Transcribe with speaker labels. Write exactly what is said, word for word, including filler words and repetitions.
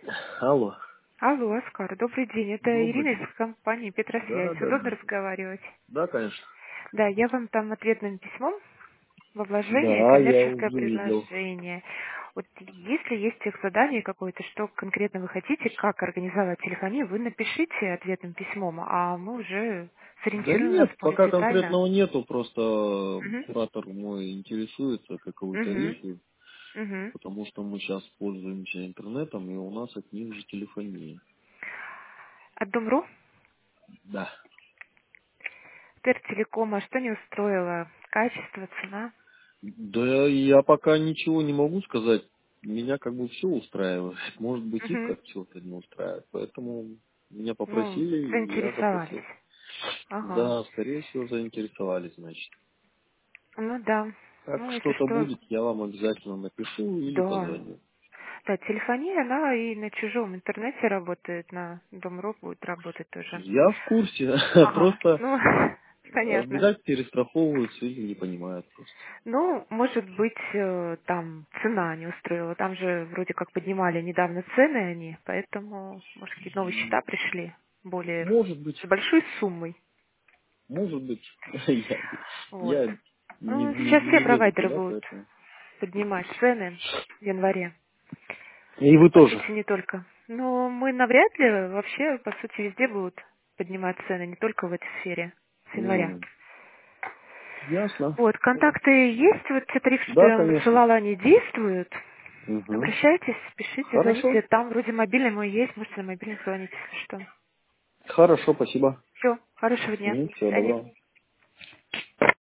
Speaker 1: Алло.
Speaker 2: Алло, Оскар, добрый день. Это
Speaker 1: Добрый
Speaker 2: Ирина
Speaker 1: день.
Speaker 2: из компании Петросвязь.
Speaker 1: Да, да,
Speaker 2: Удобно
Speaker 1: да.
Speaker 2: разговаривать?
Speaker 1: Да, конечно.
Speaker 2: Да, я вам там ответным письмом во вложение
Speaker 1: Да, я
Speaker 2: коммерческое
Speaker 1: уже видел.
Speaker 2: предложение. Вот если есть техзадание какое-то, что конкретно вы хотите, как организовать телефонию, вы напишите ответным письмом, а мы уже
Speaker 1: Да
Speaker 2: сориентируем вас
Speaker 1: нет,
Speaker 2: более
Speaker 1: пока
Speaker 2: детально.
Speaker 1: конкретного нету, просто
Speaker 2: Угу,
Speaker 1: куратор мой интересуется, каковы
Speaker 2: угу,
Speaker 1: тарифы,
Speaker 2: угу.
Speaker 1: потому что мы сейчас пользуемся интернетом, и у нас от них же телефония.
Speaker 2: От Дом.ру?
Speaker 1: Да.
Speaker 2: Тертелекома, что не устроило? Качество, цена?
Speaker 1: Да, я пока ничего не могу сказать. Меня как бы все устраивает. Может быть, их
Speaker 2: Угу.
Speaker 1: как чего-то не устраивает. Поэтому меня
Speaker 2: Ну,
Speaker 1: попросили, и я
Speaker 2: заинтересовались.
Speaker 1: запросил.
Speaker 2: Ага.
Speaker 1: Да, скорее всего, заинтересовались, значит.
Speaker 2: Ну да.
Speaker 1: Как
Speaker 2: Ну, если
Speaker 1: что-то
Speaker 2: что,
Speaker 1: будет, я вам обязательно напишу или
Speaker 2: да.
Speaker 1: позвоню.
Speaker 2: Да, телефония, она и на чужом интернете работает, на Дом.ру будет работать тоже.
Speaker 1: Я в курсе,
Speaker 2: Ага.
Speaker 1: просто
Speaker 2: Ну,
Speaker 1: э,
Speaker 2: понятно.
Speaker 1: видать перестраховываются или не понимают просто.
Speaker 2: Ну, может быть, э, там цена не устроила. Там же вроде как поднимали недавно цены они, поэтому, может, какие-то новые счета пришли, более
Speaker 1: Может быть,
Speaker 2: с большой суммой.
Speaker 1: может быть.
Speaker 2: Вот.
Speaker 1: Я, я не,
Speaker 2: Ну,
Speaker 1: не,
Speaker 2: сейчас все
Speaker 1: не лезу
Speaker 2: провайдеры
Speaker 1: туда,
Speaker 2: будут
Speaker 1: поэтому.
Speaker 2: поднимать цены в январе.
Speaker 1: И вы
Speaker 2: По
Speaker 1: тоже.
Speaker 2: сути, не только. Но мы навряд ли вообще, по сути, везде будут поднимать цены, не только в этой сфере с января.
Speaker 1: М, Ясно.
Speaker 2: Вот, контакты есть, вот те тарифы, что
Speaker 1: Да,
Speaker 2: я вам
Speaker 1: конечно.
Speaker 2: высылала, они действуют.
Speaker 1: Угу.
Speaker 2: Обращайтесь, пишите,
Speaker 1: Хорошо.
Speaker 2: звоните. Там вроде мобильный мой есть, можете на мобильный звонить, если что.
Speaker 1: Хорошо, спасибо.
Speaker 2: Все, хорошего дня. До
Speaker 1: Все,
Speaker 2: свидания.
Speaker 1: доброго.